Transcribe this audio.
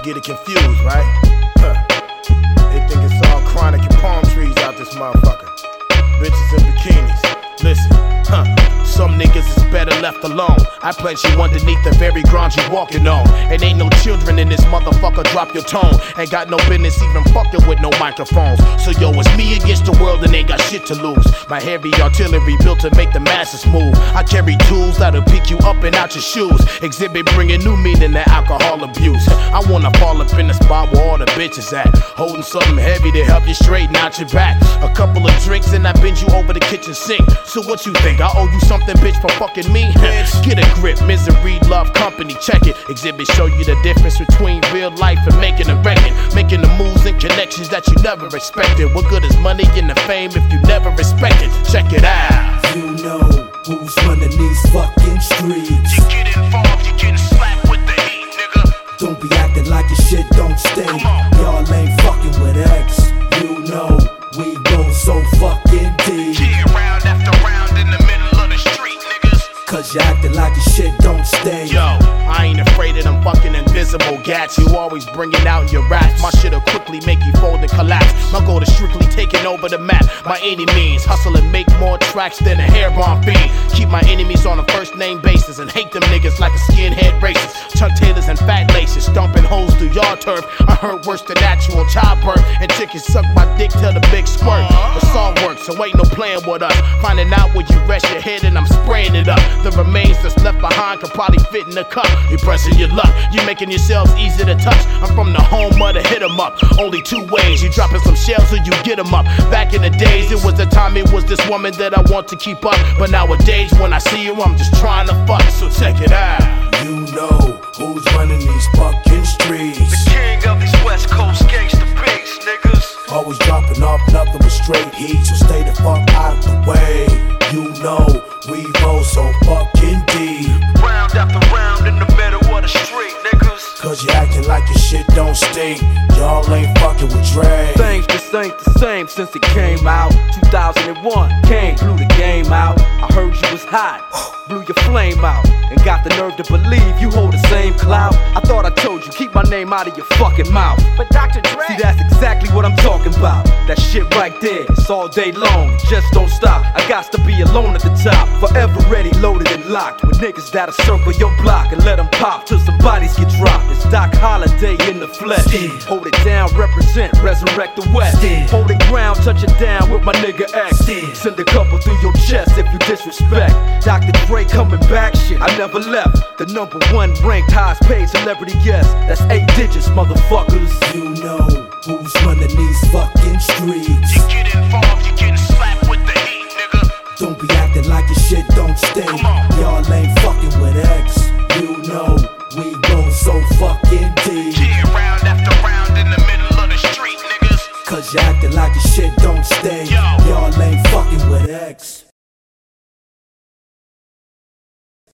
niggas get it confused, right? They think it's all chronic and palm trees out this motherfucker. Bitches in bikinis. Listen, some niggas is better left alone. I plant you underneath the very ground you walking on. And ain't no children in this motherfucker, drop your tone. Ain't got no business even fucking with no microphones. So yo, it's me against the world and ain't got shit to lose. My heavy artillery built to make the masses move. I carry tools that'll pick you up and out your shoes. Exhibit bringing new meaning to alcohol abuse. I wanna fall up in the spot where all the bitches at, holding something heavy to help you straighten out your back. A couple of drinks and I bend you over the kitchen sink. So what you think, I owe you something, bitch, for fucking me? Get a grip, misery, love, company, check it. Exhibit show you the difference between real life and making a record. Making the moves and connections that you never expected. What good is money and the fame if you never respect it? Check it out. You know who's running these fucking streets. You get involved, you getting slapped with the heat, nigga. Don't be acting like your shit don't stink. Y'all ain't fucking with X. You know we go so fucking deep. Yeah, round after round in the middle of the street, niggas. Cause you acting like your shit don't stink. Yo, I ain't afraid of them fucking invisible gats. You always bring it out in your raps. My shit'll quickly make you fold and collapse. My goal is strictly taking over the map by any means. Hustle and make more tracks than a hair bomb fiend. Keep my enemies on a first name basis and hate them niggas like a skinhead racist. Chuck Taylors and fat laces, stomping hoes through yard turf. I heard worse than natural childbirth. And chickens suck my dick till the big squirt. The song works, so ain't no playing with us. Finding out where you rest your head and I'm spraying it up. The remains that's left behind could probably fit in a cup. You pressing your luck, you making yourselves easy to touch. I'm from the home of the hit 'em up. Only two ways, you dropping some shells or you get 'em up. Back in the days, it was the time it was this woman that I want to keep up. But nowadays, when I see her, I'm just trying to fuck. So check it out. You know who's running these fucking streets. The king of these West Coast gangsta beats, niggas. Always dropping off nothing but straight heat, so stay the fuck out of the way. You know we roll so fucking deep. Round after round in the middle of the street, niggas. Cause you acting like your shit don't stink. Y'all ain't fucking with Dre. Things just ain't the same since it came out. 2001, Kane blew the game out. I heard you was hot, blew your flame out, and got the nerve to believe you hold the same clout. I thought I told you, keep my name out of your fucking mouth. But Dr. Dre, See, that's exactly what I'm talking about. That shit right there, it's all day long, it just don't stop. I got to be alone at the top, forever ready, loaded and locked. With niggas that'll circle your block and let them pop till some bodies get dropped. It's Doc Holiday in the flesh. Hold it down, represent, resurrect the West. Hold it ground, touch it down with my nigga X. Send a couple through your chest if you disrespect. Dr. Dre coming back, shit, I never left. The #1 ranked highest paid celebrity guest. That's 8 digits, motherfuckers. You know who's running these fucking streets. You get involved, you getting slapped with the heat, nigga. Don't be acting like your shit don't stink. Y'all ain't fucking with X. You know we go so fucking deep. Yeah, round after round in the middle of the street, niggas. Cause you acting like your shit don't stink. Yo. Y'all ain't fucking with X.